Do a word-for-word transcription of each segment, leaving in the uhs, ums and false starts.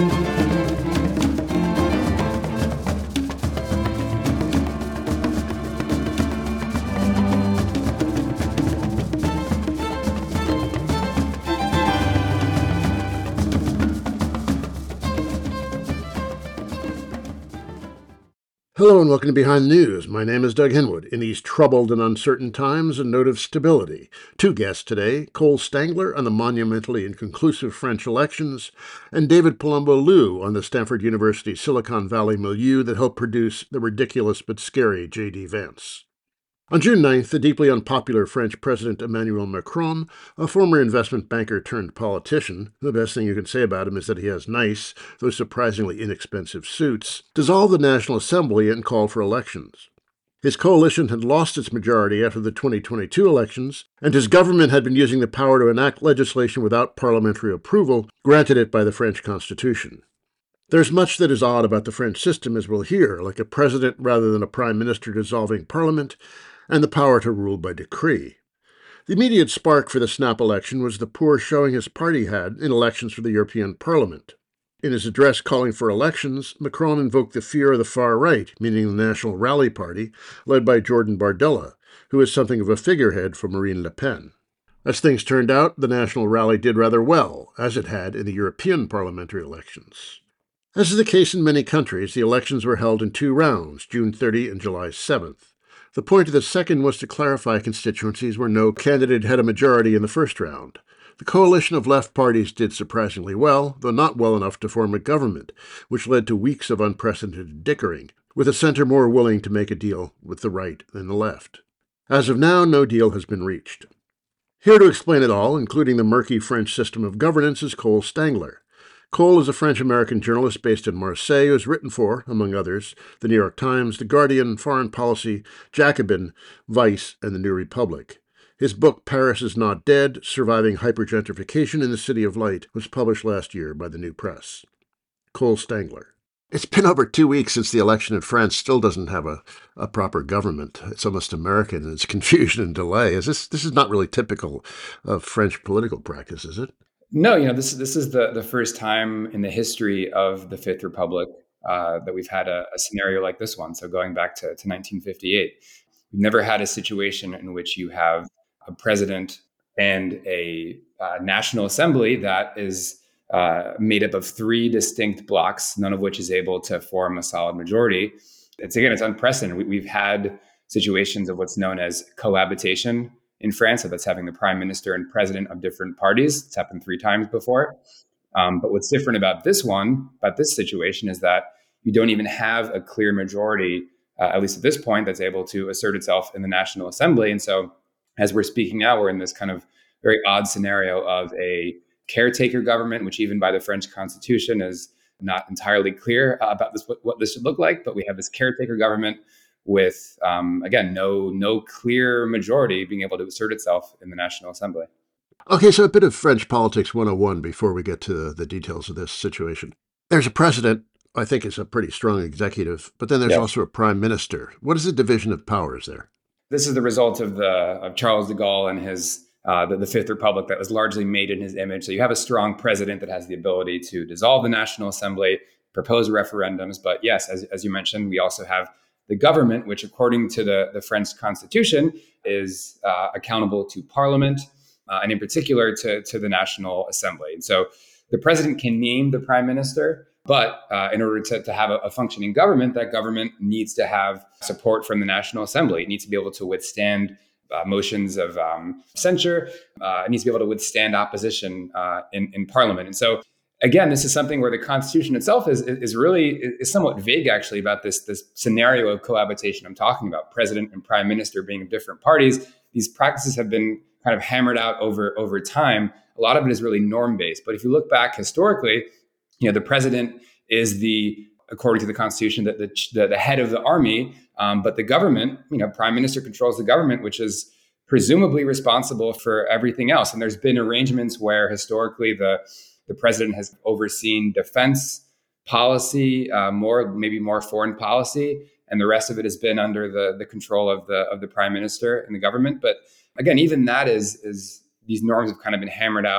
Hello and welcome to Behind the News. My name is Doug Henwood. In these troubled and uncertain times, a note of stability. Two guests today, Cole Stangler on the monumentally inconclusive French elections, and David Palumbo Liu on the Stanford University Silicon Valley milieu that helped produce the ridiculous but scary J D. Vance. On June ninth, the deeply unpopular French President Emmanuel Macron, a former investment banker turned politician, the best thing you can say about him is that he has nice, though surprisingly inexpensive suits, dissolved the National Assembly and called for elections. His coalition had lost its majority after the twenty twenty-two elections, and his government had been using the power to enact legislation without parliamentary approval, granted it by the French Constitution. There's much that is odd about the French system, as we'll hear, like a president rather than a prime minister dissolving parliament, and the power to rule by decree. The immediate spark for the snap election was the poor showing his party had in elections for the European Parliament. In his address calling for elections, Macron invoked the fear of the far right, meaning the National Rally Party, led by Jordan Bardella, who is something of a figurehead for Marine Le Pen. As things turned out, the National Rally did rather well, as it had in the European parliamentary elections. As is the case in many countries, the elections were held in two rounds, June thirtieth and July seventh. The point of the second was to clarify constituencies where no candidate had a majority in the first round. The coalition of left parties did surprisingly well, though not well enough to form a government, which led to weeks of unprecedented dickering, with the center more willing to make a deal with the right than the left. As of now, no deal has been reached. Here to explain it all, including the murky French system of governance, is Cole Stangler. Cole is a French-American journalist based in Marseille who has written for, among others, The New York Times, The Guardian, Foreign Policy, Jacobin, Vice, and The New Republic. His book, Paris is Not Dead, Surviving Hypergentrification in the City of Light, was published last year by the New Press. Cole Stangler. It's been over two weeks since the election, and France still doesn't have a, a proper government. It's almost American in its confusion and delay. Is this, this is not really typical of French political practice, is it? No, you know, this this is the the first time in the history of the Fifth Republic uh, that we've had a, a scenario like this one. So going back to, to nineteen fifty-eight, we've never had a situation in which you have a president and a uh, National Assembly that is uh, made up of three distinct blocks, none of which is able to form a solid majority. It's again, it's unprecedented. We, we've had situations of what's known as cohabitation in France, so that's having the prime minister and president of different parties. It's happened three times before. Um, but what's different about this one, about this situation, is that you don't even have a clear majority, uh, at least at this point, that's able to assert itself in the National Assembly. And so as we're speaking now, we're in this kind of very odd scenario of a caretaker government, which even by the French Constitution is not entirely clear uh, about this, what, what this should look like. But we have this caretaker government with, um, again, no no clear majority being able to assert itself in the National Assembly. Okay, so a bit of French politics one oh one before we get to the details of this situation. There's a president, I think is a pretty strong executive, but then there's Yeah. also a prime minister. What is the division of powers there? This is the result of the of Charles de Gaulle and his uh, the, the Fifth Republic that was largely made in his image. So you have a strong president that has the ability to dissolve the National Assembly, propose referendums. But yes, as, as you mentioned, we also have the government, which according to the, the French Constitution is uh, accountable to Parliament, uh, and in particular to, to the National Assembly. And so the president can name the prime minister, but uh, in order to, to have a, a functioning government, that government needs to have support from the National Assembly. It needs to be able to withstand uh, motions of um, censure. Uh, it needs to be able to withstand opposition uh, in, in Parliament. And so again, this is something where the Constitution itself is is really is somewhat vague, actually, about this this scenario of cohabitation I'm talking about. President and prime minister being of different parties. These practices have been kind of hammered out over over time. A lot of it is really norm based. But if you look back historically, you know, the president is the, according to the Constitution, the the, the, the head of the army. Um, but the government, you know, prime minister controls the government, which is presumably responsible for everything else. And there's been arrangements where historically the The president has overseen defense policy, uh, more maybe more foreign policy, and the rest of it has been under the the control of the of the prime minister and the government. But again, even that is is these norms have kind of been hammered out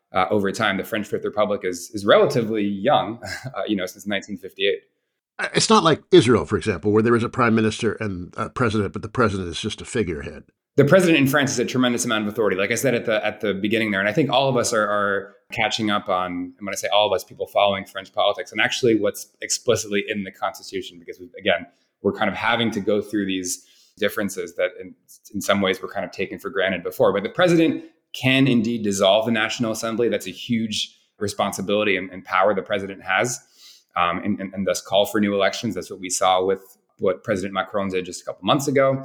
uh, over time. The French Fifth Republic is is relatively young, uh, you know, since nineteen fifty-eight. It's not like Israel, for example, where there is a prime minister and a president, but the president is just a figurehead. The president in France has a tremendous amount of authority, like I said at the at the beginning there. And I think all of us are, are catching up on, and when I say all of us, people following French politics, and actually what's explicitly in the Constitution, because, we, again, we're kind of having to go through these differences that in, in some ways were kind of taken for granted before. But the president can indeed dissolve the National Assembly. That's a huge responsibility and, and power the president has, um, and, and, and thus call for new elections. That's what we saw with what President Macron did just a couple months ago.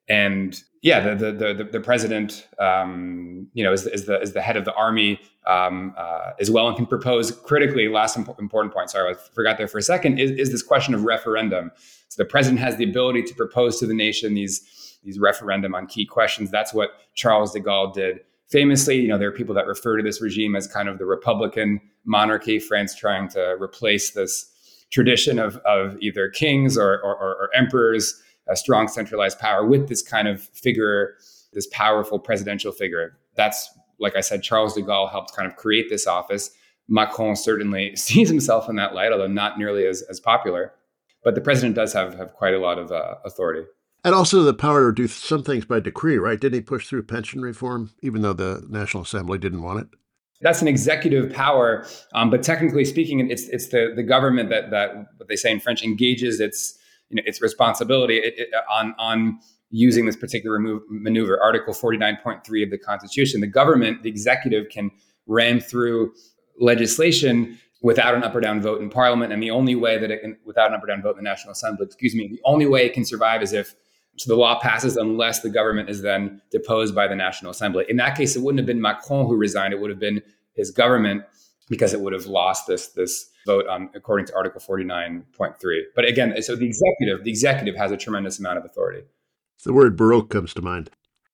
And yeah, the the the, the president, um, you know, is, is the is the head of the army um, uh, as well, and can propose critically. Last imp- important point. Sorry, I forgot there for a second. Is, is this question of referendum? So the president has the ability to propose to the nation these these referendum on key questions. That's what Charles de Gaulle did famously. You know, there are people that refer to this regime as kind of the Republican monarchy. France trying to replace this tradition of of either kings or or, or emperors. A strong centralized power with this kind of figure, this powerful presidential figure. That's, like I said, Charles de Gaulle helped kind of create this office. Macron certainly sees himself in that light, although not nearly as, as popular. But the president does have, have quite a lot of uh, authority. And also the power to do some things by decree, right? Didn't he push through pension reform, even though the National Assembly didn't want it? That's an executive power, um, but technically speaking, it's it's the, the government that that what they say in French engages its you know, its responsibility it, it, on, on using this particular move, maneuver. Article forty-nine point three of the Constitution, the government, the executive can ram through legislation without an up or down vote in Parliament. And the only way that it can, without an up or down vote in the National Assembly, excuse me, the only way it can survive is if so the law passes unless the government is then deposed by the National Assembly. In that case, it wouldn't have been Macron who resigned. It would have been his government, because it would have lost this this vote on according to Article forty-nine point three. But again, so the executive, the executive has a tremendous amount of authority. The word Baroque comes to mind.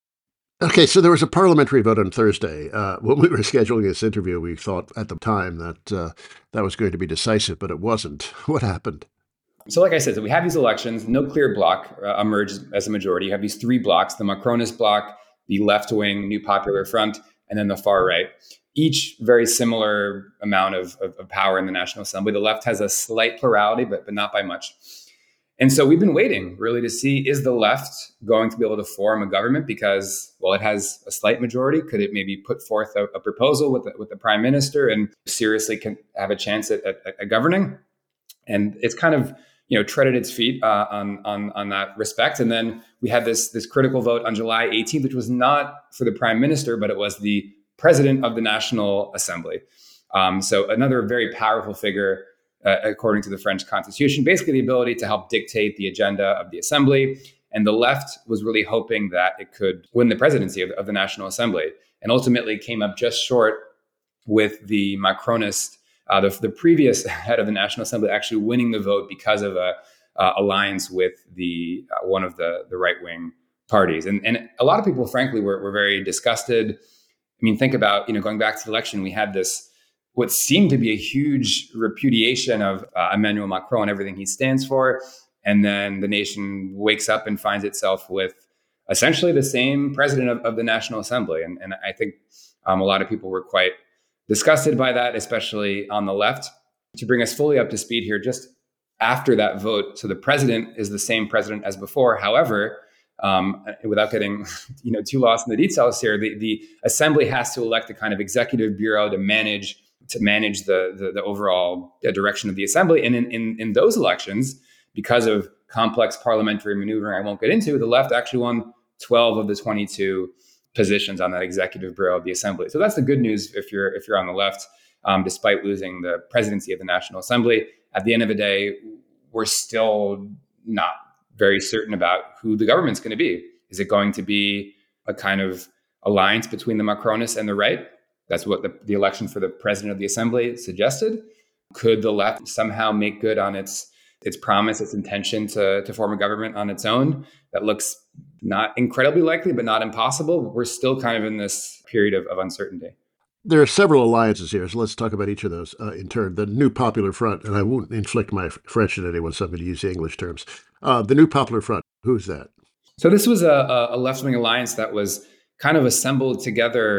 Okay, so there was a parliamentary vote on Thursday. Uh, when we were scheduling this interview, we thought at the time that uh, that was going to be decisive, but it wasn't. What happened? So like I said, so we have these elections, no clear bloc uh, emerged as a majority. You have these three blocs, the Macronist bloc, the left-wing New Popular Front, and then the far right. Each very similar amount of, of, of power in the National Assembly. The left has a slight plurality, but, but not by much. And so we've been waiting really to see, is the left going to be able to form a government? Because, well, it has a slight majority. Could it maybe put forth a, a proposal with the, with the prime minister and seriously can have a chance at, at, at governing? And it's kind of, you know, treaded its feet uh, on, on, on that respect. And then we had this, this critical vote on July eighteenth, which was not for the prime minister, but it was the president of the National Assembly. Um, so another very powerful figure, uh, according to the French Constitution, basically the ability to help dictate the agenda of the assembly. And the left was really hoping that it could win the presidency of, of the National Assembly, and ultimately came up just short with the Macronist, uh, the, the previous head of the National Assembly, actually winning the vote because of a uh, alliance with the uh, one of the, the right-wing parties. And, and a lot of people, frankly, were, were very disgusted. I mean, think about, you know, going back to the election, we had this, what seemed to be a huge repudiation of uh, Emmanuel Macron and everything he stands for. And then the nation wakes up and finds itself with essentially the same president of, of the National Assembly. And, and I think um, a lot of people were quite disgusted by that, especially on the left. To bring us fully up to speed here, just after that vote, so the president is the same president as before. However, um, without getting you know too lost in the details here, the, the assembly has to elect a kind of executive bureau to manage to manage the the, the overall direction of the assembly. And in, in in those elections, because of complex parliamentary maneuvering I won't get into, the left actually won twelve of the twenty-two positions on that executive bureau of the assembly. So that's the good news if you're if you're on the left, um, despite losing the presidency of the National Assembly. At the end of the day, we're still not very certain about who the government's going to be. Is it going to be a kind of alliance between the Macronists and the right? That's what the, the election for the president of the assembly suggested. Could the left somehow make good on its its promise, its intention to, to form a government on its own? That looks not incredibly likely, but not impossible. We're still kind of in this period of, of uncertainty. There are several alliances here, so let's talk about each of those uh, in turn. The New Popular Front, and I won't inflict my French on anyone, so I'm going to use the English terms. Uh, the New Popular Front, who's that? So this was a, a left-wing alliance that was kind of assembled together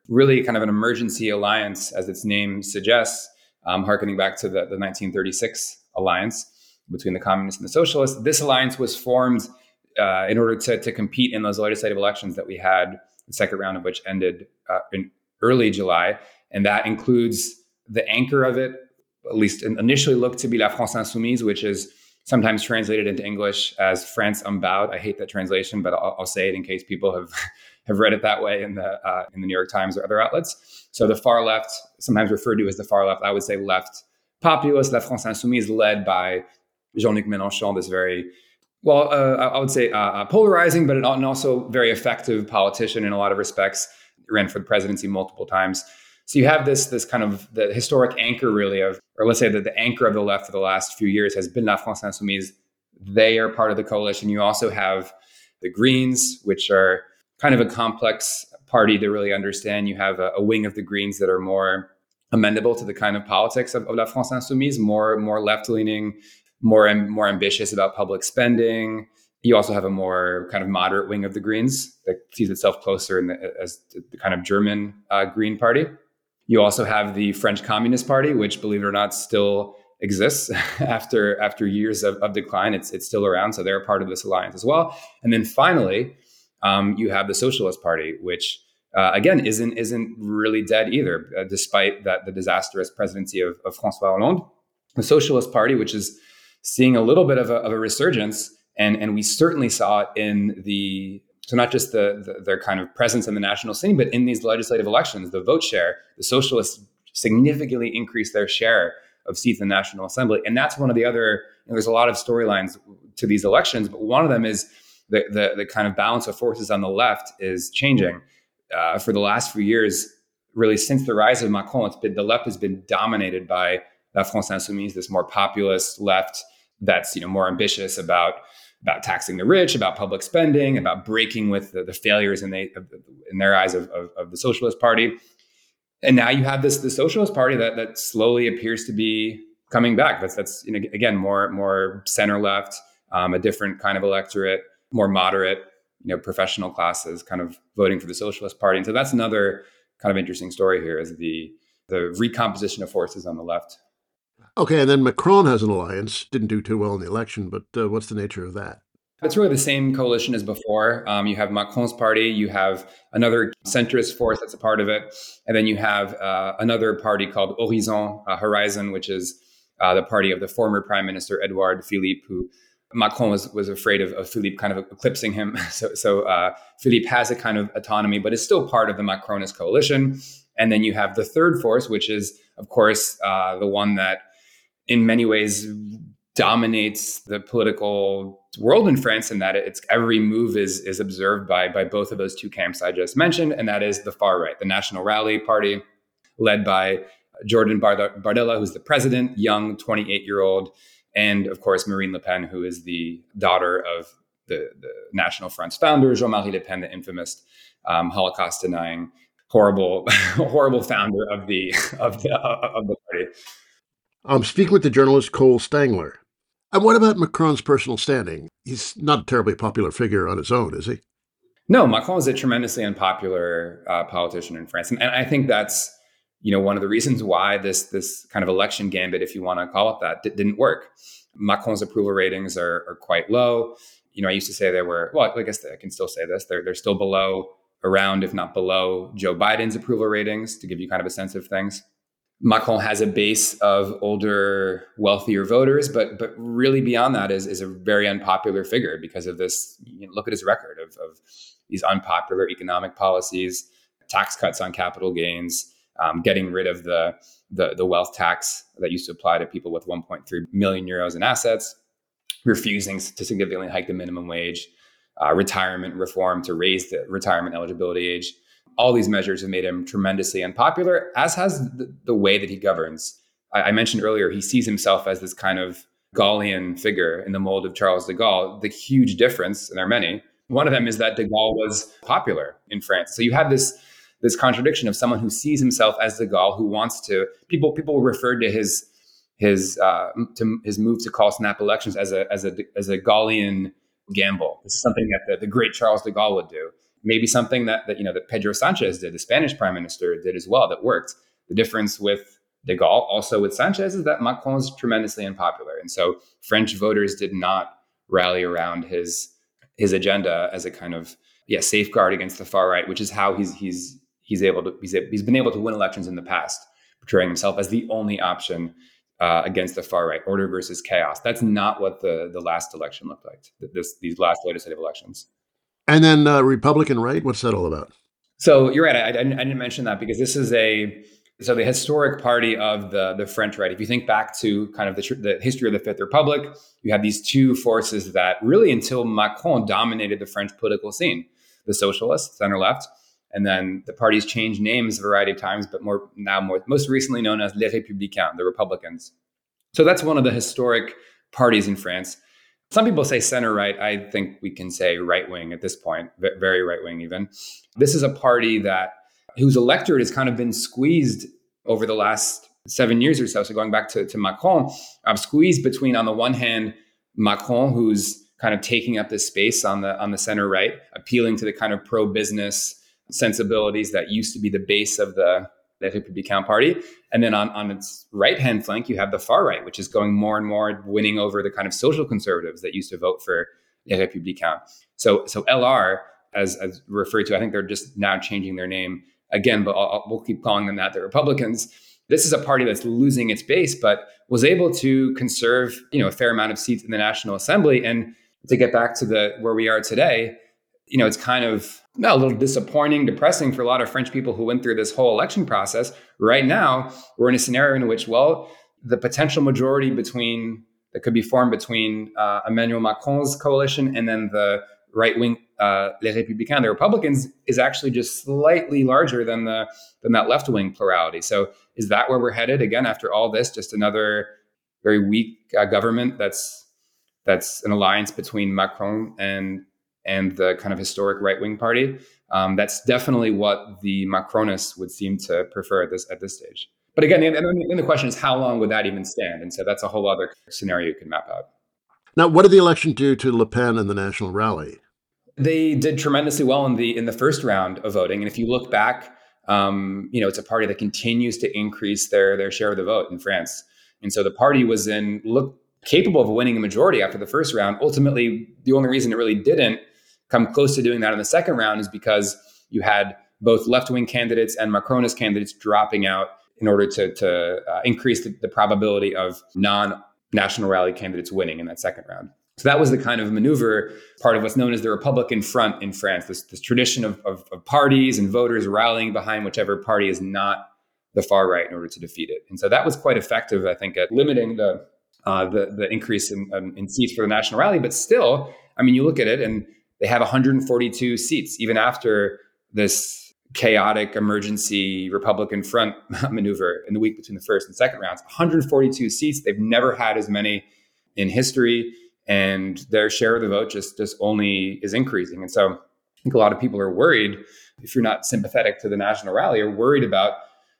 really kind of an emergency alliance, as its name suggests, um, harkening back to the, the nineteen thirty-six alliance between the communists and the socialists. This alliance was formed uh, in order to, to compete in those legislative elections that we had, the second round of which ended uh, in early July. And that includes the anchor of it, at least initially looked to be La France Insoumise, which is sometimes translated into English as France Unbowed. I hate that translation, but I'll, I'll say it in case people have, have read it that way in the uh, in the New York Times or other outlets. So the far left, sometimes referred to as the far left, I would say left populist, La France Insoumise, led by Jean-Luc Mélenchon, this very, well, uh, I would say uh, polarizing, but an also very effective politician in a lot of respects. Ran for the presidency multiple times. So you have this this kind of the historic anchor, really, of, or let's say that the anchor of the left for the last few years has been La France Insoumise. They are part of the coalition. You also have the Greens, which are kind of a complex party to really understand. You have a, a wing of the Greens that are more amenable to the kind of politics of, of La France Insoumise, more more left-leaning, more more ambitious about public spending. You also have a more kind of moderate wing of the Greens that sees itself closer in the, as the kind of German uh, Green Party. You also have the French Communist Party, which, believe it or not, still exists after after years of, of decline. It's it's still around, so they're a part of this alliance as well. And then finally, um, you have the Socialist Party, which uh, again isn't isn't really dead either, uh, despite that the disastrous presidency of, of François Hollande. The Socialist Party, which is seeing a little bit of a, of a resurgence. And, and we certainly saw it in the, so not just the, the their kind of presence in the national scene, but in these legislative elections, the vote share, the socialists significantly increased their share of seats in the National Assembly. And that's one of the other, you know, there's a lot of storylines to these elections, but one of them is the, the, the kind of balance of forces on the left is changing. Uh, for the last few years, really since the rise of Macron, it's been, the left has been dominated by La France Insoumise, this more populist left that's, you know, more ambitious about about taxing the rich, about public spending, about breaking with the, the failures in, they, in their eyes of, of, of the Socialist Party. And now you have this the Socialist Party that that slowly appears to be coming back. That's, that's you know, again, more, more center-left, um, a different kind of electorate, more moderate, you know, professional classes kind of voting for the Socialist Party. And so that's another kind of interesting story here, is the the recomposition of forces on the left. Okay, and then Macron has an alliance. Didn't do too well in the election, but uh, what's the nature of that? It's really the same coalition as before. Um, you have Macron's party, you have another centrist force that's a part of it, and then you have uh, another party called Horizon, uh, Horizon, which is uh, the party of the former Prime Minister Edouard Philippe, who Macron was was afraid of, of Philippe kind of eclipsing him. So, so uh, Philippe has a kind of autonomy, but is still part of the Macronist coalition. And then you have the third force, which is, of course, uh, the one that in many ways dominates the political world in France, and that it's every move is is observed by by both of those two camps I just mentioned, and that is the far right, the National Rally Party, led by Jordan Bardella, who's the president, young twenty-eight-year-old, and of course Marine Le Pen, who is the daughter of the, the National Front's founder, Jean-Marie Le Pen, the infamous um, Holocaust-denying, horrible, horrible founder of the of the of the party. I'm speaking with the journalist Cole Stangler. And what about Macron's personal standing? He's not a terribly popular figure on his own, is he? No, Macron is a tremendously unpopular uh, politician in France. And, and I think that's, you know, one of the reasons why this this kind of election gambit, if you want to call it that, d- didn't work. Macron's approval ratings are, are quite low. You know, I used to say they were, well, I guess I can still say this, they're, they're still below, around, if not below, Joe Biden's approval ratings, to give you kind of a sense of things. Macron has a base of older, wealthier voters, but but really beyond that is, is a very unpopular figure because of this. You know, look at his record of, of these unpopular economic policies, tax cuts on capital gains, um, getting rid of the, the the wealth tax that used to apply to people with one point three million euros in assets, refusing to significantly hike the minimum wage, uh, retirement reform to raise the retirement eligibility age. All these measures have made him tremendously unpopular, as has the, the way that he governs. I, I mentioned earlier, he sees himself as this kind of Gaullian figure in the mold of Charles de Gaulle. The huge difference, and there are many, one of them is that de Gaulle was popular in France. So you have this, this contradiction of someone who sees himself as de Gaulle, who wants to, people people referred to his his uh, to his move to call snap elections as a as a as a Gaullian gamble. This is something that the, the great Charles de Gaulle would do. maybe something that, that, you know, that Pedro Sanchez did, the Spanish prime minister did as well, that worked. The difference with de Gaulle, also with Sanchez, is that Macron is tremendously unpopular. And so French voters did not rally around his his agenda as a kind of yeah safeguard against the far right, which is how he's he's he's able to he's, he's been able to win elections in the past, portraying himself as the only option uh, against the far right, order versus chaos. That's not what the the last election looked like. This these last legislative elections. And then uh, Republican right, what's that all about? So you're right. I, I, didn't, I didn't mention that because this is a so the historic party of the the French right. If you think back to kind of the, the history of the Fifth Republic, you have these two forces that really, until Macron, dominated the French political scene: the socialists, center left, and then the parties changed names a variety of times, but more now more most recently known as Les Républicains, the Republicans. So that's one of the historic parties in France. Some people say center right. I think we can say right wing at this point, very right wing even. This is a party that whose electorate has kind of been squeezed over the last seven years or so. So going back to, to Macron, I'm squeezed between, on the one hand, Macron, who's kind of taking up this space on the on the center right, appealing to the kind of pro-business sensibilities that used to be the base of the Les Républicains party. And then on, on its right-hand flank, you have the far right, which is going more and more, winning over the kind of social conservatives that used to vote for Les Républicains. So, so L R, as, as referred to, I think they're just now changing their name again, but I'll, we'll keep calling them that, the Republicans. This is a party that's losing its base, but was able to conserve, you know, a fair amount of seats in the National Assembly. And to get back to the where we are today, you know, it's kind of no, a little disappointing, depressing for a lot of French people who went through this whole election process. Right now, we're in a scenario in which, well, the potential majority between that could be formed between uh, Emmanuel Macron's coalition and then the right-wing uh, Les Républicains, the Republicans, is actually just slightly larger than the than that left-wing plurality. So is that where we're headed again after all this? Just another very weak uh, government that's that's an alliance between Macron and and the kind of historic right-wing party. Um, that's definitely what the Macronists would seem to prefer at this at this stage. But again, and then the question is, how long would that even stand? And so that's a whole other scenario you can map out. Now, what did the election do to Le Pen and the National Rally? They did tremendously well in the in the first round of voting. And if you look back, um, you know, it's a party that continues to increase their their share of the vote in France. And so the party was in look capable of winning a majority after the first round. Ultimately, the only reason it really didn't come close to doing that in the second round is because you had both left-wing candidates and Macronist candidates dropping out in order to, to uh, increase the, the probability of non-National Rally candidates winning in that second round. So that was the kind of maneuver, part of what's known as the Republican front in France, this, this tradition of, of, of parties and voters rallying behind whichever party is not the far right in order to defeat it. And so that was quite effective, I think, at limiting the uh, the, the increase in, um, in seats for the National Rally. But still, I mean, you look at it and they have one hundred forty-two seats, even after this chaotic emergency Republican front maneuver in the week between the first and second rounds. one hundred forty-two seats. They've never had as many in history, and their share of the vote just, just only is increasing. And so I think a lot of people are worried, if you're not sympathetic to the National Rally, are worried about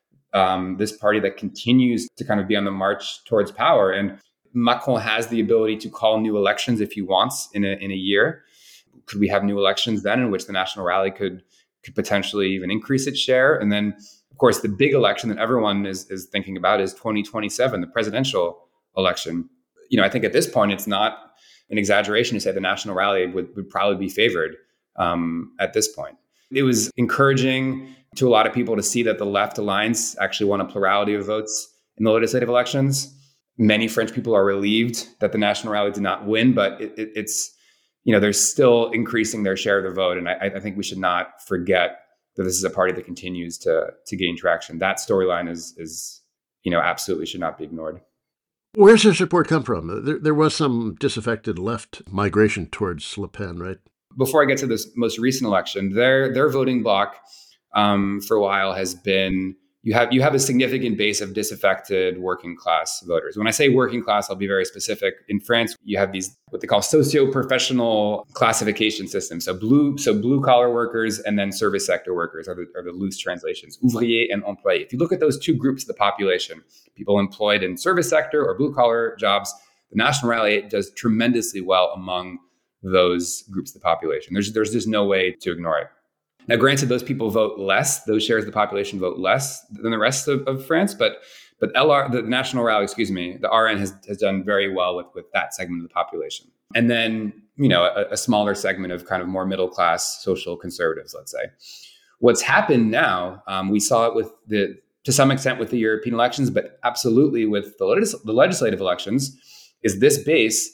um, this party that continues to kind of be on the march towards power. And Macron has the ability to call new elections if he wants in a, in a year. Could we have new elections then in which the National Rally could could potentially even increase its share? And then, of course, the big election that everyone is, is thinking about is twenty twenty-seven, the presidential election. You know, I think at this point, it's not an exaggeration to say the National Rally would, would probably be favored um, at this point. It was encouraging to a lot of people to see that the left alliance actually won a plurality of votes in the legislative elections. Many French people are relieved that the National Rally did not win, but it, it, it's you know, they're still increasing their share of the vote. And I, I think we should not forget that this is a party that continues to to gain traction. That storyline is, is, you know, absolutely should not be ignored. Where's their support come from? There, there was some disaffected left migration towards Le Pen, right? Before I get to this most recent election, their their voting bloc um, for a while has been, you have you have a significant base of disaffected working class voters. When I say working class, I'll be very specific. In France, you have these what they call socio-professional classification systems. So blue, so blue collar workers and then service sector workers are the, are the loose translations. Ouvrier and employé. If you look at those two groups of the population, people employed in service sector or blue collar jobs, the National Rally does tremendously well among those groups of the population. There's there's just no way to ignore it. Now, granted, those people vote less; those shares of the population vote less than the rest of, of France. But but L R, the National Rally, excuse me, the R N has has done very well with with that segment of the population. And then, you know, a, a smaller segment of kind of more middle class social conservatives, let's say. What's happened now, um, we saw it with the to some extent with the European elections, but absolutely with the, legis- the legislative elections, is this base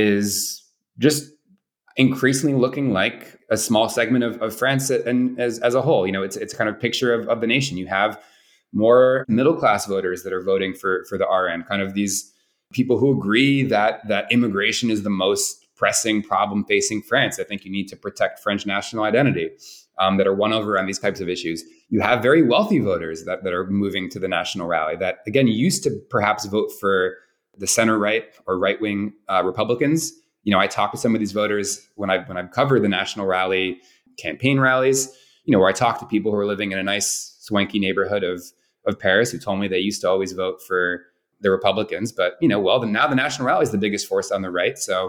is just increasingly looking like a small segment of, of France and as, as a whole. You know, it's it's kind of picture of, of the nation. You have more middle-class voters that are voting for, for the R N, kind of these people who agree that that immigration is the most pressing problem facing France. I think you need to protect French national identity, um, that are won over on these types of issues. You have very wealthy voters that, that are moving to the National Rally that, again, used to perhaps vote for the center-right or right-wing uh, Republicans. You know, I talk to some of these voters when I when I've covered the National Rally campaign rallies, you know, where I talk to people who are living in a nice swanky neighborhood of of Paris who told me they used to always vote for the Republicans. But, you know, well, the, now the National Rally is the biggest force on the right. So,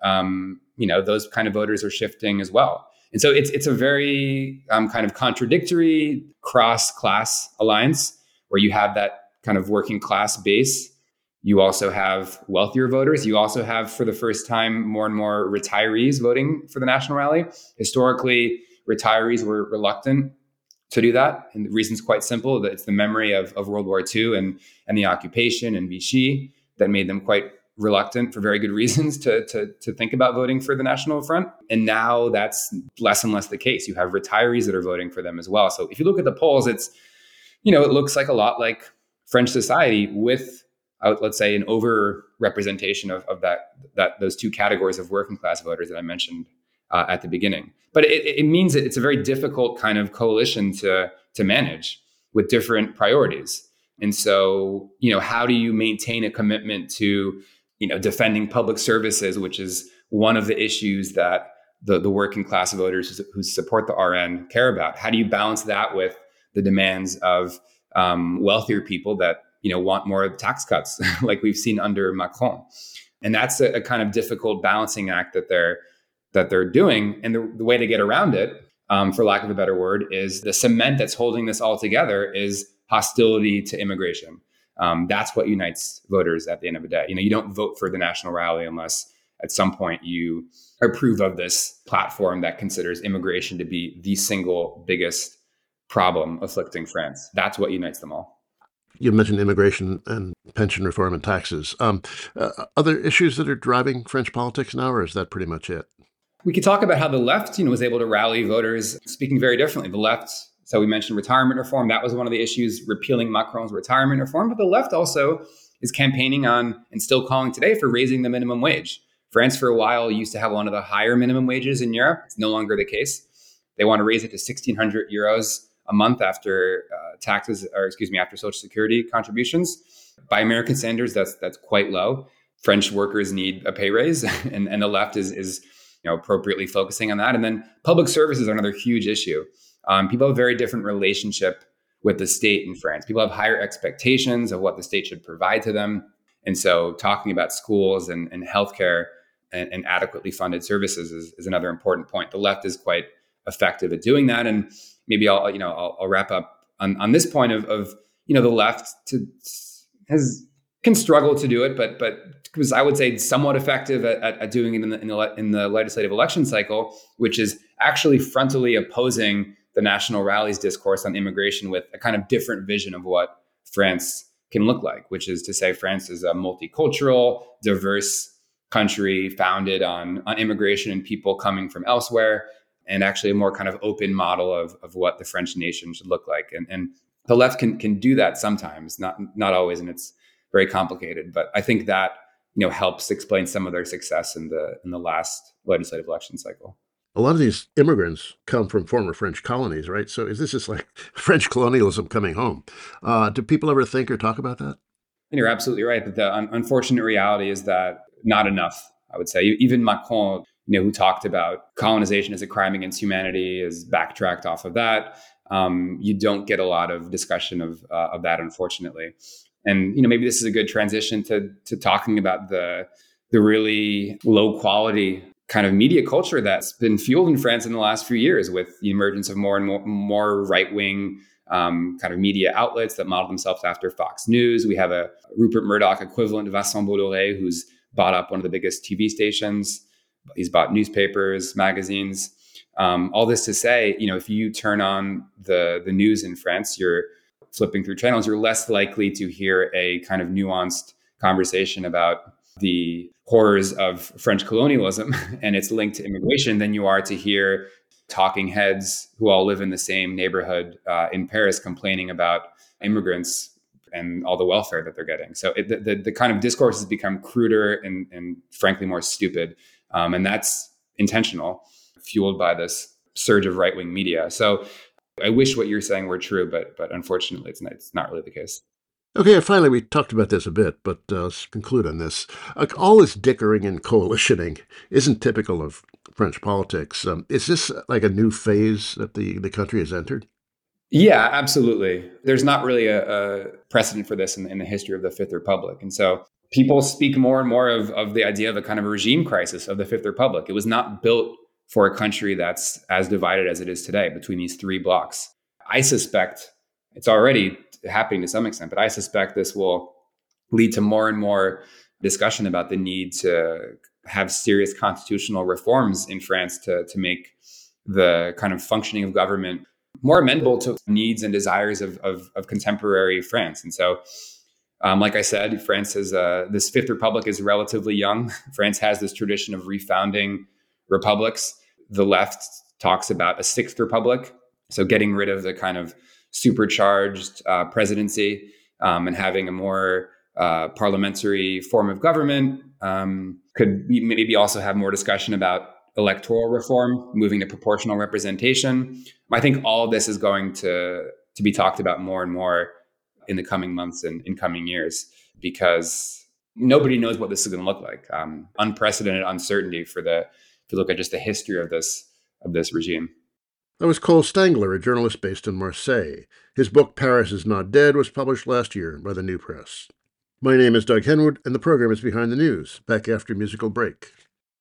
um, you know, those kind of voters are shifting as well. And so it's it's a very um, kind of contradictory cross-class alliance where you have that kind of working class base. You also have wealthier voters. You also have, for the first time, more and more retirees voting for the National Rally. Historically, retirees were reluctant to do that. And the reason's quite simple. That it's the memory of, of World War Two and, and the occupation and Vichy that made them quite reluctant, for very good reasons, to, to, to think about voting for the National Front. And now that's less and less the case. You have retirees that are voting for them as well. So if you look at the polls, it's, you know, it looks like a lot like French society with, uh, let's say, an over-representation of, of that, that those two categories of working class voters that I mentioned uh, at the beginning. But it, it means that it's a very difficult kind of coalition to, to manage with different priorities. And so, you know, how do you maintain a commitment to, you know, defending public services, which is one of the issues that the, the working class voters who support the R N care about? How do you balance that with the demands of um, wealthier people that, you know, want more tax cuts, like we've seen under Macron? And that's a, a kind of difficult balancing act that they're that they're doing. And the, the way to get around it, um, for lack of a better word, is the cement that's holding this all together is hostility to immigration. Um, that's what unites voters at the end of the day. You know, you don't vote for the National Rally unless at some point you approve of this platform that considers immigration to be the single biggest problem afflicting France. That's what unites them all. You mentioned immigration and pension reform and taxes. Um, uh, other issues that are driving French politics now, or is that pretty much it? We could talk about how the left, you know, was able to rally voters speaking very differently. The left, so we mentioned retirement reform. That was one of the issues, repealing Macron's retirement reform. But the left also is campaigning on, and still calling today, for raising the minimum wage. France, for a while, used to have one of the higher minimum wages in Europe. It's no longer the case. They want to raise it to sixteen hundred euros a month after uh, taxes, or excuse me, after Social Security contributions. By American standards, that's that's quite low. French workers need a pay raise, and, and the left is is you know appropriately focusing on that. And then public services are another huge issue. Um, people have a very different relationship with the state in France. People have higher expectations of what the state should provide to them. And so talking about schools and, and healthcare and, and adequately funded services is, is another important point. The left is quite effective at doing that. And maybe I'll, you know, I'll, I'll wrap up on, on this point of, of, you know, the left to, has can struggle to do it, but but was, I would say, somewhat effective at, at, at doing it in the, in the in the legislative election cycle, which is actually frontally opposing the National Rally's discourse on immigration with a kind of different vision of what France can look like, which is to say France is a multicultural, diverse country founded on, on immigration and people coming from elsewhere, and actually a more kind of open model of, of what the French nation should look like. And, and the left can can do that sometimes, not not always, and it's very complicated. But I think that, you know, helps explain some of their success in the in the last legislative election cycle. A lot of these immigrants come from former French colonies, right? So is this just like French colonialism coming home? Uh, do people ever think or talk about that? And you're absolutely right. That the un- unfortunate reality is that not enough, I would say. Even Macron, you know, who talked about colonization as a crime against humanity, is backtracked off of that. Um, you don't get a lot of discussion of uh, of that, unfortunately. And, you know, maybe this is a good transition to to talking about the the really low quality kind of media culture that's been fueled in France in the last few years with the emergence of more and more, more right-wing um, kind of media outlets that model themselves after Fox News. We have a Rupert Murdoch equivalent, Vincent Bolloré, who's bought up one of the biggest T V stations. He's bought newspapers, magazines. Um, all this to say, you know, if you turn on the, the news in France, you're flipping through channels, you're less likely to hear a kind of nuanced conversation about the horrors of French colonialism and its link to immigration than you are to hear talking heads who all live in the same neighborhood uh, in Paris complaining about immigrants and all the welfare that they're getting. So it, the, the, the kind of discourse has become cruder and, and frankly more stupid. Um, and that's intentional, fueled by this surge of right-wing media. So I wish what you're saying were true, but but unfortunately, it's not, it's not really the case. Okay, and finally, we talked about this a bit, but uh, let's conclude on this. Uh, all this dickering and coalitioning isn't typical of French politics. Um, is this like a new phase that the, the country has entered? Yeah, absolutely. There's not really a, a precedent for this in, in the history of the Fifth Republic. And so people speak more and more of, of the idea of a kind of a regime crisis of the Fifth Republic. It was not built for a country that's as divided as it is today between these three blocks. I suspect it's already happening to some extent, but I suspect this will lead to more and more discussion about the need to have serious constitutional reforms in France to, to make the kind of functioning of government more amenable to needs and desires of, of, of contemporary France. And so, um, like I said, France is, uh, this Fifth Republic is relatively young. France has this tradition of refounding republics. The left talks about a Sixth Republic, so getting rid of the kind of supercharged uh, presidency um, and having a more uh, parliamentary form of government. Um, could be, maybe also have more discussion about electoral reform, moving to proportional representation. I think all of this is going to, to be talked about more and more in the coming months and in coming years, because nobody knows what this is going to look like. Um, unprecedented uncertainty for the, if you look at just the history of this, of this regime. That was Cole Stangler, a journalist based in Marseille. His book, Paris is Not Dead, was published last year by the New Press. My name is Doug Henwood, and the program is Behind the News, back after a musical break.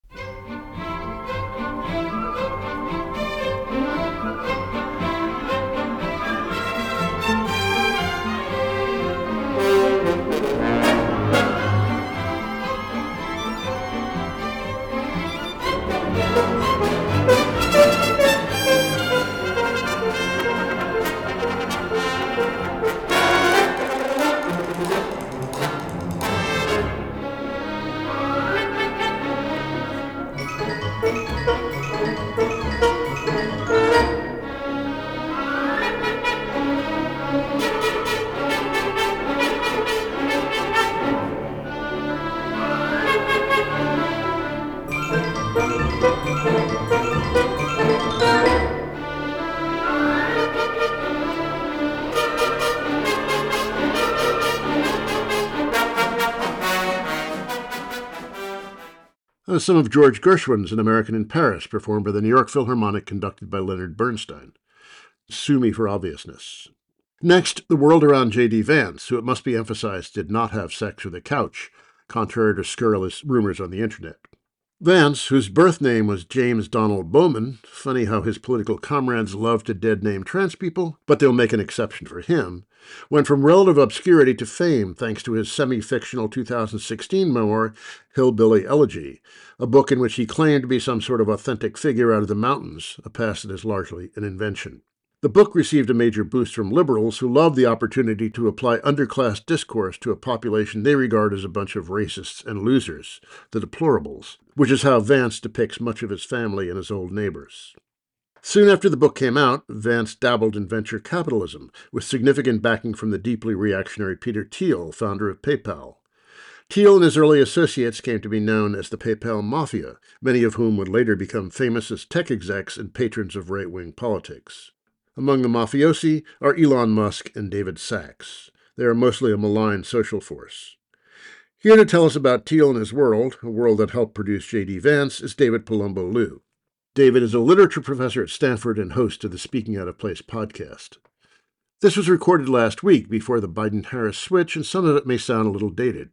That was some of George Gershwin's An American in Paris, performed by the New York Philharmonic, conducted by Leonard Bernstein. Sue me for obviousness. Next, the world around J D. Vance, who it must be emphasized did not have sex with a couch, contrary to scurrilous rumors on the internet. Vance, whose birth name was James Donald Bowman, funny how his political comrades love to dead-name trans people, but they'll make an exception for him, went from relative obscurity to fame thanks to his semi-fictional two thousand sixteen memoir, Hillbilly Elegy, a book in which he claimed to be some sort of authentic figure out of the mountains, a past that is largely an invention. The book received a major boost from liberals who love the opportunity to apply underclass discourse to a population they regard as a bunch of racists and losers, the deplorables, which is how Vance depicts much of his family and his old neighbors. Soon after the book came out, Vance dabbled in venture capitalism, with significant backing from the deeply reactionary Peter Thiel, founder of PayPal. Thiel and his early associates came to be known as the PayPal Mafia, many of whom would later become famous as tech execs and patrons of right-wing politics. Among the mafiosi are Elon Musk and David Sachs. They are mostly a malign social force. Here to tell us about Thiel and his world, a world that helped produce J D. Vance, is David Palumbo Liu. David is a literature professor at Stanford and host of the Speaking Out of Place podcast. This was recorded last week before the Biden-Harris switch, and some of it may sound a little dated.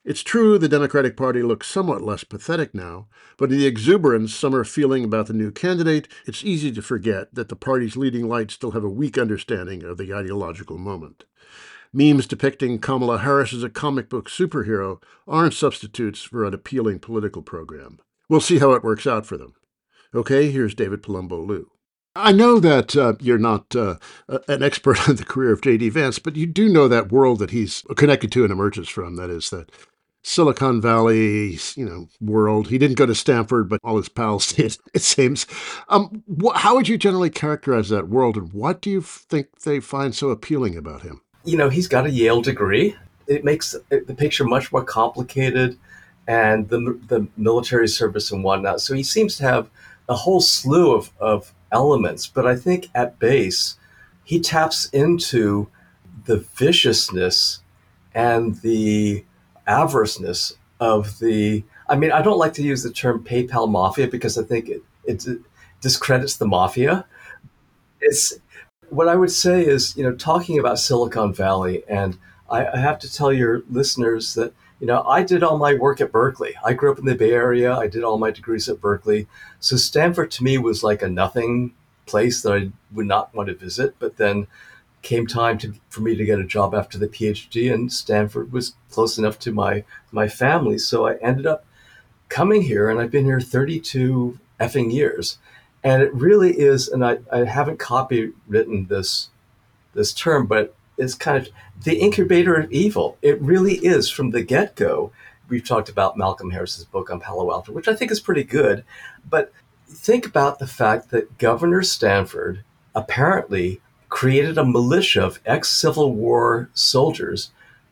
It's true the Democratic Party looks somewhat less pathetic now, but in the exuberance some are feeling about the new candidate, it's easy to forget that the party's leading lights still have a weak understanding of the ideological moment. Memes depicting Kamala Harris as a comic book superhero aren't substitutes for an appealing political program. We'll see how it works out for them. Okay, here's David Palumbo Liu. I know that uh, you're not uh, an expert on the career of J D. Vance, but you do know that world that he's connected to and emerges from, that is the Silicon Valley, you know, world. He didn't go to Stanford, but all his pals did, it seems. Um, wh- how would you generally characterize that world, and what do you think they find so appealing about him? You know, he's got a Yale degree. It makes the picture much more complicated, and the the military service and whatnot. So he seems to have a whole slew of, of elements. But I think at base, he taps into the viciousness and the avariceness of the, I mean, I don't like to use the term PayPal mafia because I think it, it, it discredits the mafia. It's what I would say is, you know, talking about Silicon Valley, and I, I have to tell your listeners that, you know, I did all my work at Berkeley. I grew up in the Bay Area. I did all my degrees at Berkeley. So Stanford to me was like a nothing place that I would not want to visit. But then came time to, for me to get a job after the PhD, and Stanford was close enough to my, my family. So I ended up coming here, and I've been here thirty-two effing years. And it really is, and I, I haven't copywritten this this term, but it's kind of the incubator of evil. It really is from the get-go. We've talked about Malcolm Harris's book on Palo Alto, which I think is pretty good. But think about the fact that Governor Stanford apparently created a militia of ex-Civil War soldiers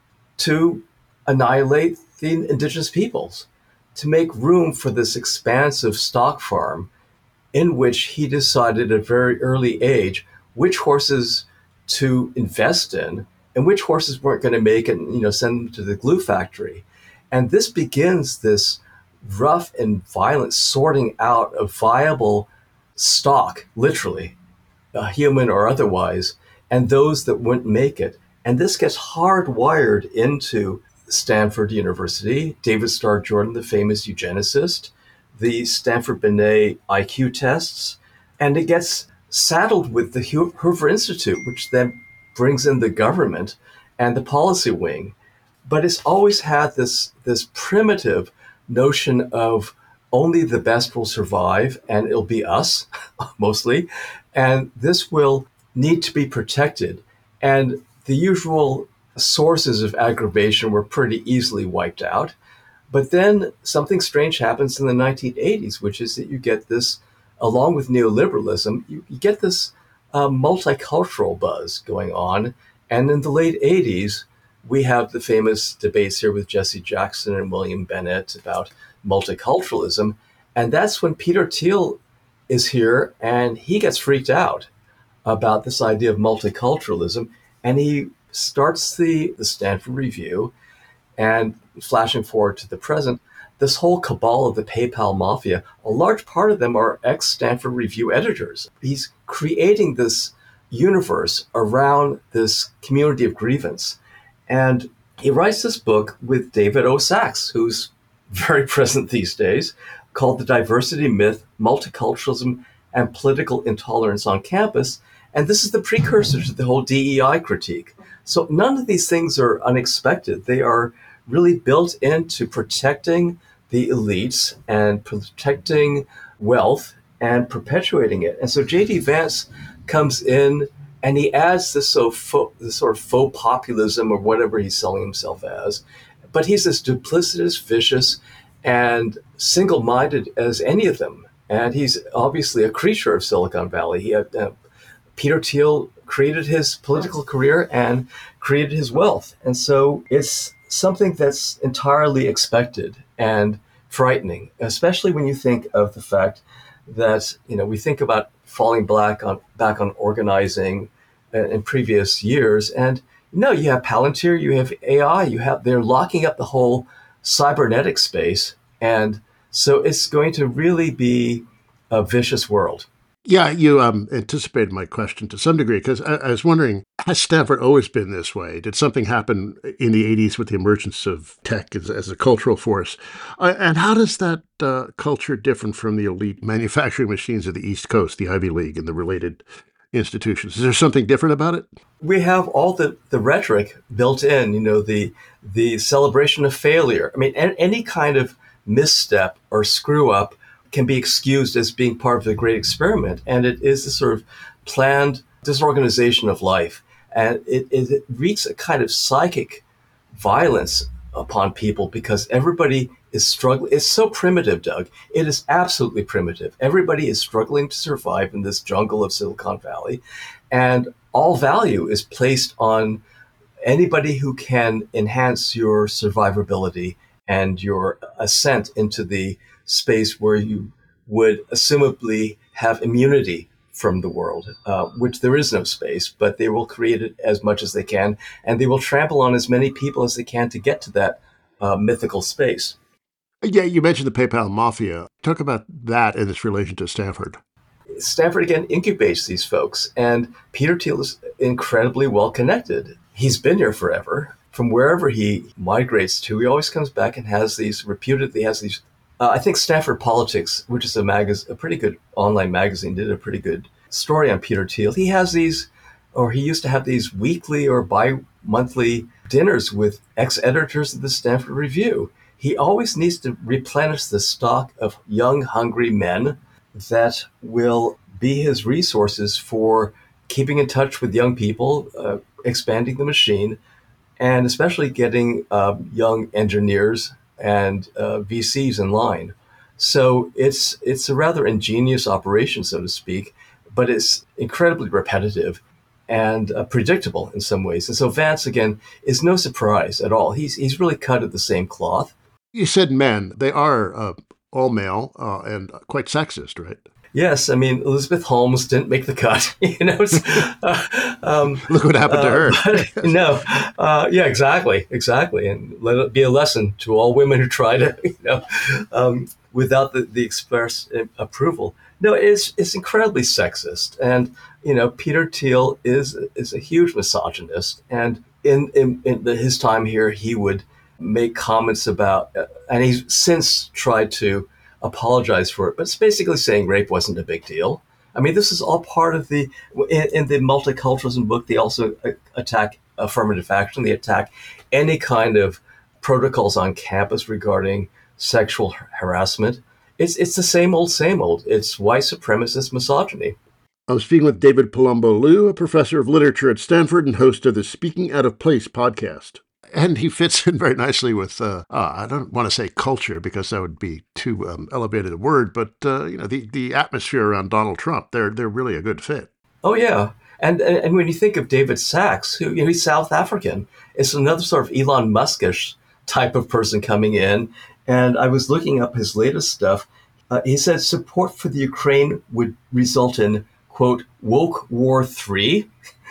to annihilate the indigenous peoples, to make room for this expansive stock farm in which he decided at a very early age which horses to invest in and which horses weren't going to make it, and, you know, send them to the glue factory. And this begins this rough and violent sorting out of viable stock, literally, uh, human or otherwise, and those that wouldn't make it. And this gets hardwired into Stanford University. David Starr Jordan, the famous eugenicist, the Stanford Binet I Q tests, and it gets saddled with the Hoover Institute, which then brings in the government and the policy wing. But it's always had this, this primitive notion of only the best will survive, and it'll be us, mostly, and this will need to be protected. And the usual sources of aggravation were pretty easily wiped out. But then something strange happens in the nineteen eighties, which is that you get this, along with neoliberalism, you, you get this uh, multicultural buzz going on. And in the late eighties, we have the famous debates here with Jesse Jackson and William Bennett about multiculturalism. And that's when Peter Thiel is here, and he gets freaked out about this idea of multiculturalism. And he starts the, the Stanford Review, and flashing forward to the present, this whole cabal of the PayPal mafia, a large part of them are ex-Stanford Review editors. He's creating this universe around this community of grievance. And he writes this book with David O. Sachs, who's very present these days, called The Diversity Myth, Multiculturalism, and Political Intolerance on Campus. And this is the precursor to the whole D E I critique. So none of these things are unexpected. They are really built into protecting the elites and protecting wealth and perpetuating it. And so J D. Vance comes in and he adds this, so faux, this sort of faux populism or whatever he's selling himself as. But he's as duplicitous, vicious, and single-minded as any of them. And he's obviously a creature of Silicon Valley. He had, uh, Peter Thiel created his political career and created his wealth. And so it's something that's entirely expected and frightening, especially when you think of the fact that, you know, we think about falling back on back on organizing in previous years. And no, you have Palantir, you have A I, you have, they're locking up the whole cybernetic space. And so it's going to really be a vicious world. Yeah, you um, anticipated my question to some degree because I, I was wondering, has Stanford always been this way? Did something happen in the eighties with the emergence of tech as, as a cultural force? Uh, and how does that uh, culture differ from the elite manufacturing machines of the East Coast, the Ivy League, and the related institutions? Is there something different about it? We have all the, the rhetoric built in, you know, the the celebration of failure. I mean, a- any kind of misstep or screw up can be excused as being part of the great experiment. And it is a sort of planned disorganization of life. And it, it, it wreaks a kind of psychic violence upon people because everybody is struggling. It's so primitive, Doug. It is absolutely primitive. Everybody is struggling to survive in this jungle of Silicon Valley. And all value is placed on anybody who can enhance your survivability and your ascent into the space where you would assumably have immunity from the world, uh, which there is no space, but they will create it as much as they can, and they will trample on as many people as they can to get to that uh, mythical space. Yeah, you mentioned the PayPal mafia. Talk about that in its relation to Stanford. Stanford, again, incubates these folks, and Peter Thiel is incredibly well connected. He's been here forever. From wherever he migrates to, he always comes back and has these, reputedly has these, uh, I think Stanford Politics, which is a, magaz- a pretty good online magazine, did a pretty good story on Peter Thiel. He has these, or he used to have these weekly or bi-monthly dinners with ex-editors of the Stanford Review. He always needs to replenish the stock of young, hungry men that will be his resources for keeping in touch with young people, uh, expanding the machine, and especially getting uh, young engineers and uh, V Cs in line. So it's it's a rather ingenious operation, so to speak, but it's incredibly repetitive and uh, predictable in some ways. And so Vance, again, is no surprise at all. He's he's really cut of the same cloth. You said men. They are uh, all male uh, and quite sexist, right? Yes, I mean, Elizabeth Holmes didn't make the cut. you know, it's, uh, um, Look what happened to her. Uh, but, no, uh, yeah, exactly, exactly, and let it be a lesson to all women who try to, you know, um, without the, the express approval. No, it's it's incredibly sexist, and you know, Peter Thiel is is a huge misogynist, and in in, in the, his time here, he would make comments about, uh, and he's since tried to apologize for it, but it's basically saying rape wasn't a big deal. I mean, this is all part of the, in, in the multiculturalism book, they also attack affirmative action. They attack any kind of protocols on campus regarding sexual harassment. It's it's the same old, same old. It's white supremacist misogyny. I'm speaking with David Palumbo Liu, a professor of literature at Stanford and host of the Speaking Out of Place podcast. And he fits in very nicely with, uh, uh, I don't want to say culture because that would be too um, elevated a word, but, uh, you know, the, the atmosphere around Donald Trump, they're they're really a good fit. Oh, yeah. And, and and when you think of David Sachs, who, you know, he's South African, it's another sort of Elon Muskish type of person coming in. And I was looking up his latest stuff. Uh, he said support for the Ukraine would result in, quote, woke war three.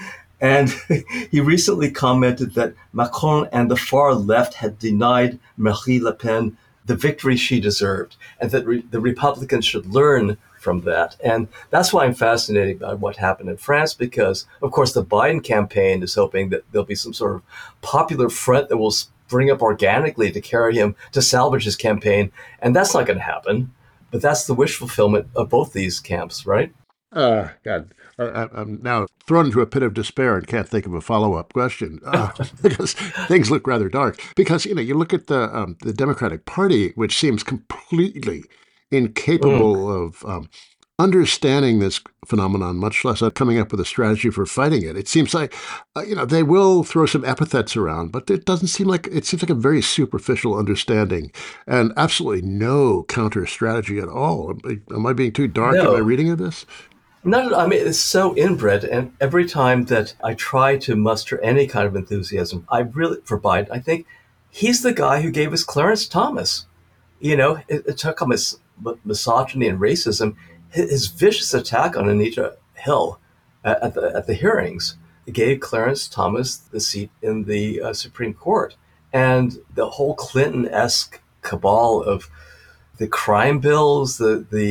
And he recently commented that Macron and the far left had denied Marine Le Pen the victory she deserved, and that re- the Republicans should learn from that. And that's why I'm fascinated by what happened in France, because, of course, the Biden campaign is hoping that there'll be some sort of popular front that will spring up organically to carry him, to salvage his campaign. And that's not going to happen. But that's the wish fulfillment of both these camps, right? Uh, God, I, I'm now thrown into a pit of despair and can't think of a follow-up question uh, because things look rather dark. Because, you know, you look at the um, the Democratic Party, which seems completely incapable mm. of um, understanding this phenomenon, much less coming up with a strategy for fighting it. It seems like, uh, you know, they will throw some epithets around, but it doesn't seem like, it seems like a very superficial understanding and absolutely no counter strategy at all. Am, am I being too dark no. in my reading of this? Not, I mean, it's so inbred, and every time that I try to muster any kind of enthusiasm, I really, for Biden, I think he's the guy who gave us Clarence Thomas. You know, it, it took him his misogyny and racism, his, his vicious attack on Anita Hill at, at the at the hearings gave Clarence Thomas the seat in the uh, Supreme Court, and the whole Clinton-esque cabal of the crime bills, the the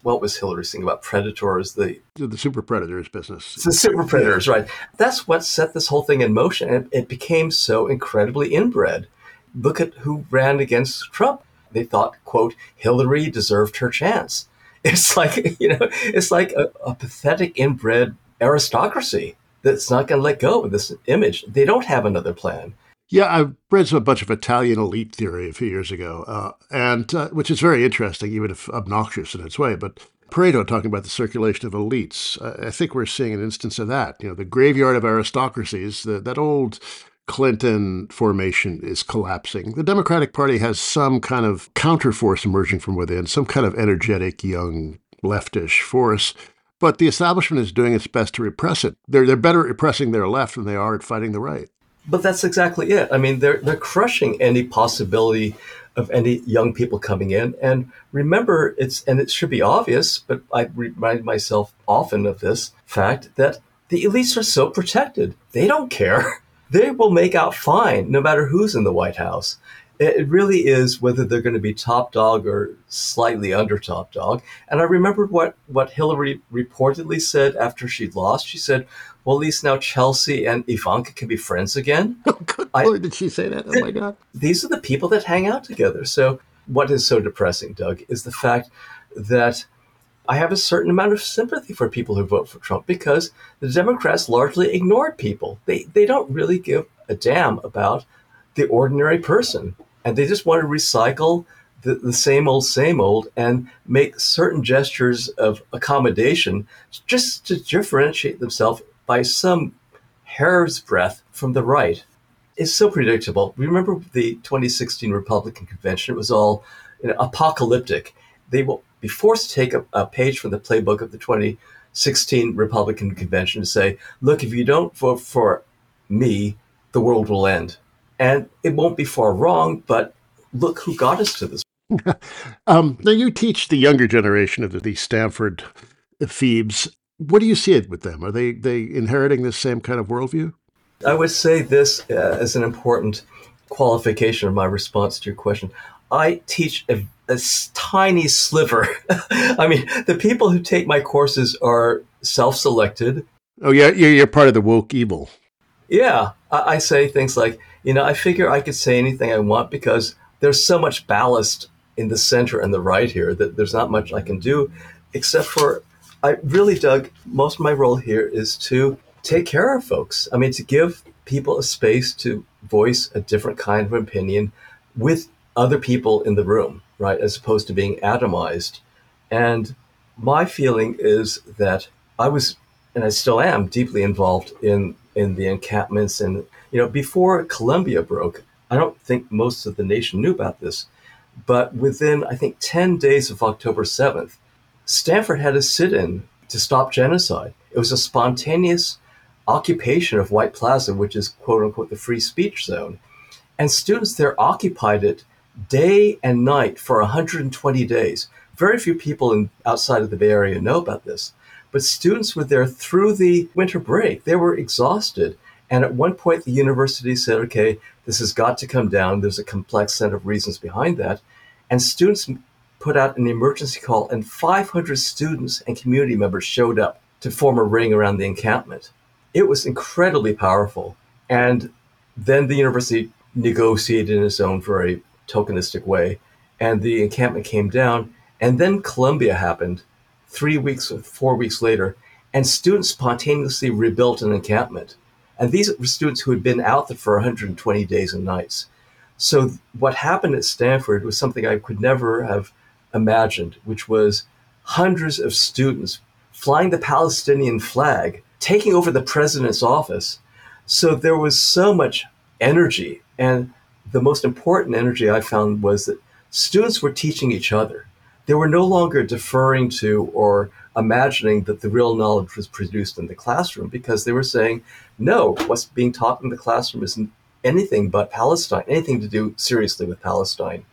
what was Hillary saying about predators, the The super predators business. the super predators, right? That's what set this whole thing in motion, and it became so incredibly inbred. Look at who ran against Trump. They thought, quote, Hillary deserved her chance. It's like, you know, it's like a, a pathetic inbred aristocracy that's not going to let go of this image. They don't have another plan. Yeah, I read some, a bunch of Italian elite theory a few years ago, uh, and uh, which is very interesting, even if obnoxious in its way. But Pareto talking about the circulation of elites, uh, I think we're seeing an instance of that. You know, the graveyard of aristocracies, the, that old Clinton formation is collapsing. The Democratic Party has some kind of counterforce emerging from within, some kind of energetic, young, leftish force. But the establishment is doing its best to repress it. They're, they're better at repressing their left than they are at fighting the right. But that's exactly it. I mean, they're they're crushing any possibility of any young people coming in. And remember, it's and it should be obvious, but I remind myself often of this fact that the elites are so protected. They don't care. They will make out fine no matter who's in the White House. It really is whether they're going to be top dog or slightly under top dog. And I remembered what, what Hillary reportedly said after she lost. She said, well, at least now Chelsea and Ivanka can be friends again. Oh, good Lord, did she say that? Oh, my God. These are the people that hang out together. So what is so depressing, Doug, is the fact that I have a certain amount of sympathy for people who vote for Trump because the Democrats largely ignored people. They, they don't really give a damn about the ordinary person. And they just want to recycle the, the same old, same old and make certain gestures of accommodation just to differentiate themselves by some hair's breadth from the right. It's so predictable. Remember the twenty sixteen Republican convention? It was all, you know, apocalyptic. They will be forced to take a, a page from the playbook of the twenty sixteen Republican convention to say, look, if you don't vote for me, the world will end. And it won't be far wrong, but look who got us to this. um, now, you teach the younger generation of the, the Stanford Phoebes. What do you see it with them? Are they, they inheriting this same kind of worldview? I would say this uh, as an important qualification of my response to your question. I teach a, a tiny sliver. I mean, the people who take my courses are self-selected. Oh, yeah, you're part of the woke evil. Yeah, I, I say things like, you know, I figure I could say anything I want because there's so much ballast in the center and the right here that there's not much I can do, except for, I really, Doug, most of my role here is to take care of folks. I mean, to give people a space to voice a different kind of opinion with other people in the room, right, as opposed to being atomized. And my feeling is that I was, and I still am, deeply involved in, in the encampments. And, you know, before Columbia broke, I don't think most of the nation knew about this, but within, I think, ten days of October seventh, Stanford had a sit-in to stop genocide. It was a spontaneous occupation of White Plaza, which is, quote unquote, the free speech zone. And students there occupied it day and night for one hundred twenty days. Very few people in, outside of the Bay Area know about this. But students were there through the winter break. They were exhausted. And at one point, the university said, okay, this has got to come down. There's a complex set of reasons behind that. And students put out an emergency call, and five hundred students and community members showed up to form a ring around the encampment. It was incredibly powerful. And then the university negotiated in its own very tokenistic way, and the encampment came down. And then Columbia happened three weeks or four weeks later, and students spontaneously rebuilt an encampment. And these were students who had been out there for one hundred twenty days and nights. So what happened at Stanford was something I could never have imagined, which was hundreds of students flying the Palestinian flag, taking over the president's office. So there was so much energy. And the most important energy I found was that students were teaching each other. They were no longer deferring to or imagining that the real knowledge was produced in the classroom, because they were saying, no, what's being taught in the classroom isn't anything but Palestine, anything to do seriously with Palestine.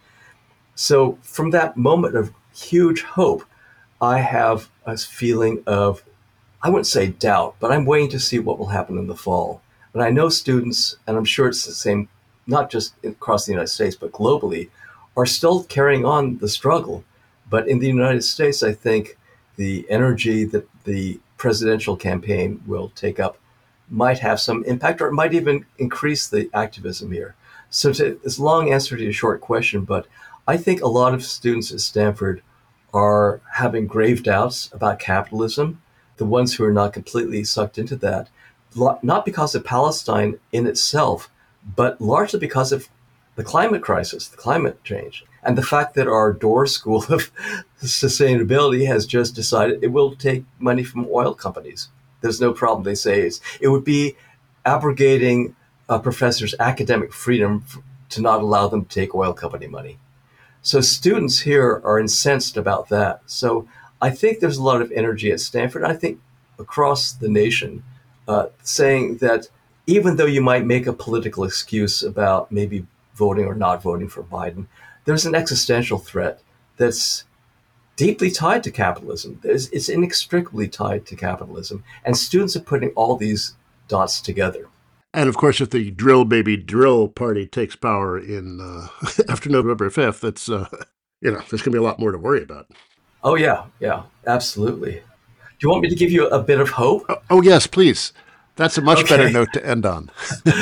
So from that moment of huge hope, I have a feeling of, I wouldn't say doubt, but I'm waiting to see what will happen in the fall. And I know students, and I'm sure it's the same, not just across the United States, but globally, are still carrying on the struggle. But in the United States, I think the energy that the presidential campaign will take up might have some impact, or it might even increase the activism here. So to, it's a long answer to your short question, but I think a lot of students at Stanford are having grave doubts about capitalism, the ones who are not completely sucked into that, not because of Palestine in itself, but largely because of the climate crisis, the climate change, and the fact that our Doerr School of Sustainability has just decided it will take money from oil companies. There's no problem, they say. It's, it would be abrogating a professor's academic freedom f- to not allow them to take oil company money. So students here are incensed about that. So I think there's a lot of energy at Stanford, I think across the nation, uh, saying that even though you might make a political excuse about maybe voting or not voting for Biden, there's an existential threat that's deeply tied to capitalism. There's, it's inextricably tied to capitalism. And students are putting all these dots together. And of course, if the drill baby drill party takes power in uh, after November fifth, that's, uh, you know, there's going to be a lot more to worry about. Oh, yeah. Yeah, absolutely. Do you want me to give you a bit of hope? Oh, oh yes, please. That's a much Okay. better note to end on.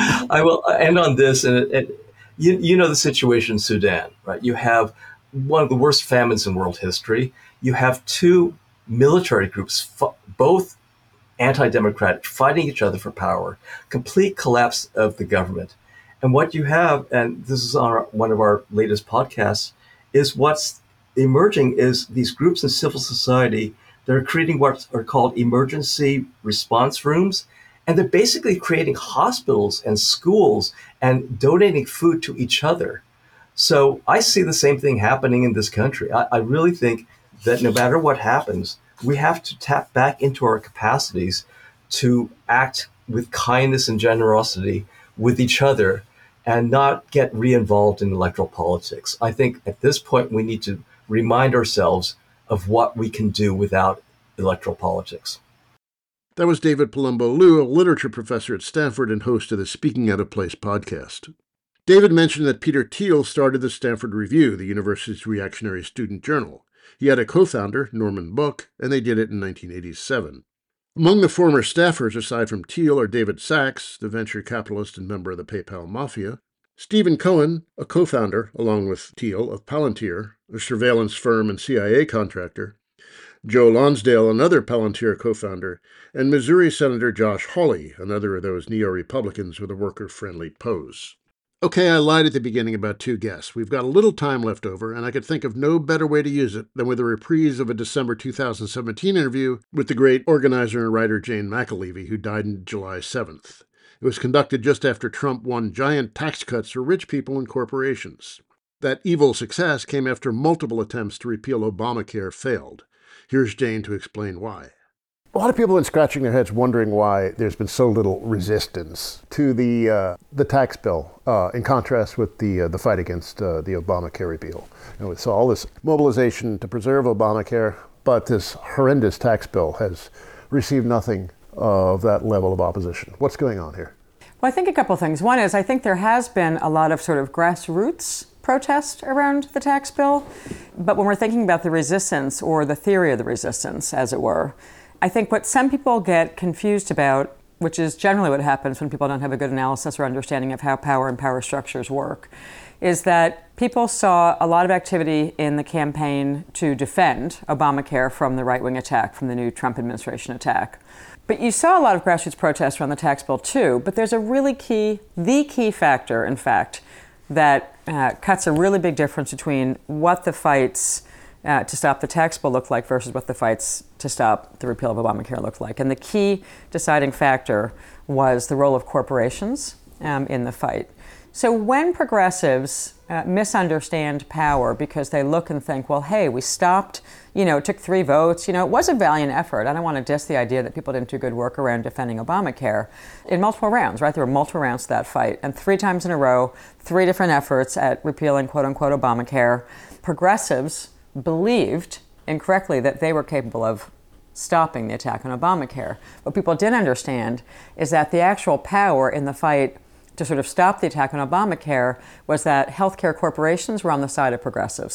I will end on this. And it, it, you, you know the situation in Sudan, right? You have one of the worst famines in world history. You have two military groups, f- both anti-democratic, fighting each other for power, complete collapse of the government. And what you have, and this is on our, one of our latest podcasts, is what's emerging is these groups in civil society that are creating what are called emergency response rooms. And they're basically creating hospitals and schools and donating food to each other. So I see the same thing happening in this country. I, I really think that no matter what happens, we have to tap back into our capacities to act with kindness and generosity with each other and not get re-involved in electoral politics. I think at this point, we need to remind ourselves of what we can do without electoral politics. That was David Palumbo Liu, a literature professor at Stanford and host of the Speaking Out of Place podcast. David mentioned that Peter Thiel started the Stanford Review, the university's reactionary student journal. He had a co-founder, Norman Book, and they did it in nineteen eighty-seven. Among the former staffers, aside from Thiel, are David Sachs, the venture capitalist and member of the PayPal Mafia, Stephen Cohen, a co-founder, along with Thiel, of Palantir, a surveillance firm and C I A contractor, Joe Lonsdale, another Palantir co-founder, and Missouri Senator Josh Hawley, another of those neo-Republicans with a worker-friendly pose. Okay, I lied at the beginning about two guests. We've got a little time left over, and I could think of no better way to use it than with a reprise of a December two thousand seventeen interview with the great organizer and writer Jane McAlevey, who died on July seventh. It was conducted just after Trump won giant tax cuts for rich people and corporations. That evil success came after multiple attempts to repeal Obamacare failed. Here's Jane to explain why. A lot of people have been scratching their heads wondering why there's been so little resistance to the uh, the tax bill, uh, in contrast with the uh, the fight against uh, the Obamacare repeal. You know, we saw all this mobilization to preserve Obamacare, but this horrendous tax bill has received nothing of that level of opposition. What's going on here? Well, I think a couple of things. One is I think there has been a lot of sort of grassroots protest around the tax bill, but when we're thinking about the resistance or the theory of the resistance, as it were, I think what some people get confused about, which is generally what happens when people don't have a good analysis or understanding of how power and power structures work, is that people saw a lot of activity in the campaign to defend Obamacare from the right-wing attack, from the new Trump administration attack. But you saw a lot of grassroots protests around the tax bill too, but there's a really key, the key factor, in fact, that uh, cuts a really big difference between what the fights Uh, to stop the tax bill look like versus what the fights to stop the repeal of Obamacare looked like. And the key deciding factor was the role of corporations um, in the fight. So when progressives uh, misunderstand power because they look and think, well, hey, we stopped, you know, it took three votes, you know, it was a valiant effort. I don't want to diss the idea that people didn't do good work around defending Obamacare in multiple rounds, right? There were multiple rounds to that fight. And three times in a row, three different efforts at repealing, quote unquote, Obamacare. Progressives believed incorrectly that they were capable of stopping the attack on Obamacare. What people didn't understand is that the actual power in the fight to sort of stop the attack on Obamacare was that healthcare corporations were on the side of progressives.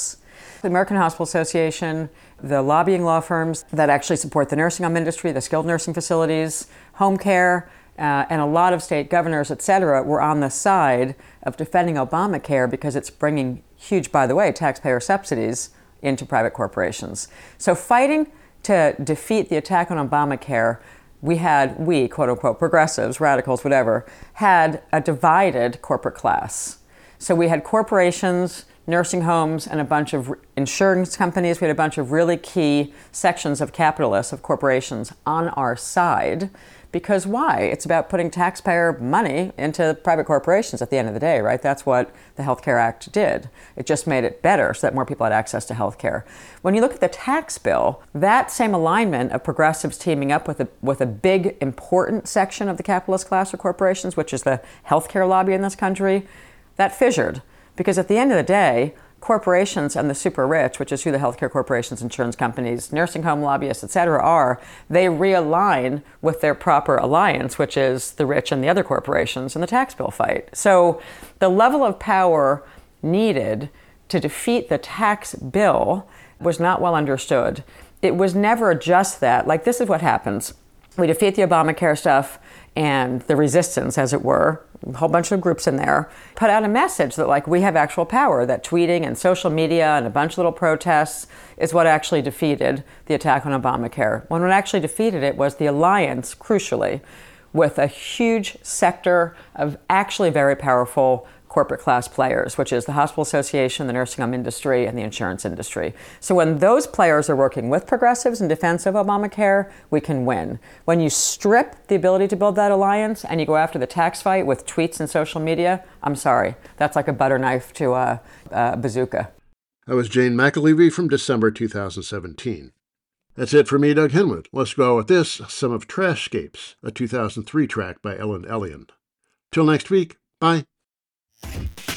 The American Hospital Association, the lobbying law firms that actually support the nursing home industry, the skilled nursing facilities, home care, uh, and a lot of state governors, et cetera, were on the side of defending Obamacare because it's bringing huge, by the way, taxpayer subsidies into private corporations. So fighting to defeat the attack on Obamacare, we had, we, quote unquote, progressives, radicals, whatever, had a divided corporate class. So we had corporations, nursing homes, and a bunch of insurance companies. We had a bunch of really key sections of capitalists, of corporations on our side. Because why? It's about putting taxpayer money into private corporations at the end of the day, right? That's what the Health Care Act did. It just made it better so that more people had access to health care. When you look at the tax bill, that same alignment of progressives teaming up with a, with a big, important section of the capitalist class of corporations, which is the healthcare lobby in this country, that fissured. Because at the end of the day, corporations and the super rich, which is who the healthcare corporations, insurance companies, nursing home lobbyists, et cetera, are, they realign with their proper alliance, which is the rich and the other corporations in the tax bill fight. So the level of power needed to defeat the tax bill was not well understood. It was never just that. Like, this is what happens. We defeat the Obamacare stuff, and the resistance, as it were, a whole bunch of groups in there, put out a message that, like, we have actual power, that tweeting and social media and a bunch of little protests is what actually defeated the attack on Obamacare. When what actually defeated it was the alliance, crucially, with a huge sector of actually very powerful corporate class players, which is the hospital association, the nursing home industry, and the insurance industry. So when those players are working with progressives in defense of Obamacare, we can win. When you strip the ability to build that alliance and you go after the tax fight with tweets and social media, I'm sorry, that's like a butter knife to a, a bazooka. That was Jane McAlevey from December two thousand seventeen. That's it for me, Doug Henwood. Let's go with this, some of Trashscapes, a two thousand three track by Ellen Elliott. Till next week, bye.